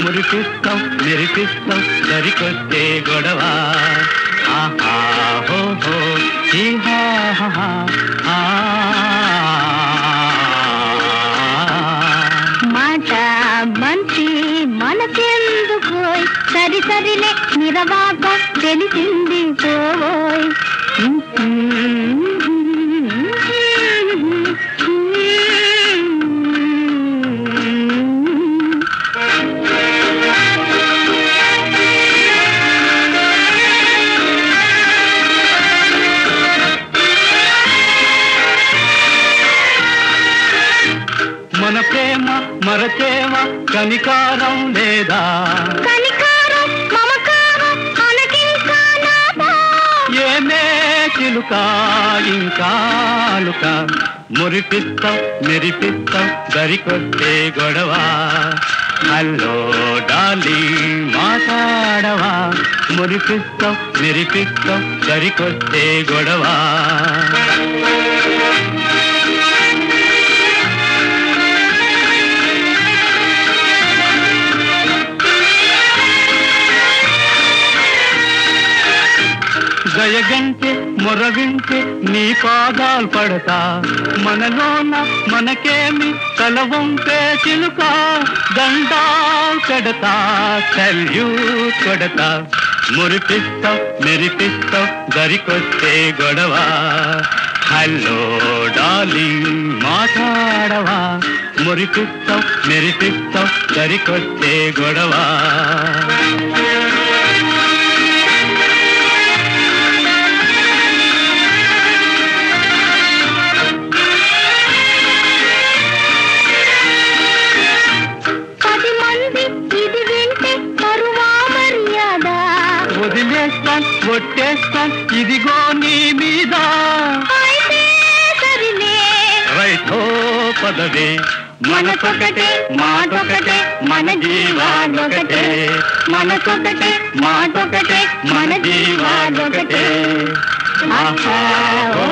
మురిపిస్తాం మెరిపిస్తాం సరికొస్తే గొడవ ఆహా హో హో హీ హా హా హా మాట మంచి మనకెందుకోయ్ సరి సరిలే నిరవాక తెలిసింది పోయ్ మన ప్రేమ మరచేవ కనికారం లేదా కనికారం మమకారం అనకింకా నాదా ఏమే చిలుక ఇంకాలుక మురిపిస్తాం మెరిపిస్తాం దరికొస్తే గొడవ హలో డాలీ మాట్లాడవా మురిపిస్తాం మెరిపిస్తాం దరికొస్తే గొడవ దయగంటే మొరవింటే నీ పాదాలు పడతా మనలోన మనకేమి తలవంపే చిలుక దండాలు కడతా సల్యూట్ కొడతా మురిపిస్తాం మెరిపిస్తాం దరికొస్తే గొడవ హలో డార్లింగ్ మాట్లాడవా మురిపిస్తాం మెరిపిస్తాం దరికొస్తే గొడవ వదిలేస్తాం కొట్టేస్తాం ఇదిగో నీ మీద రైతో పదవే మనకొకటే మాటొకటే మన జీవాలొకటే మనకొకటే మాటొకటే మన జీవాలొకటే ఆహా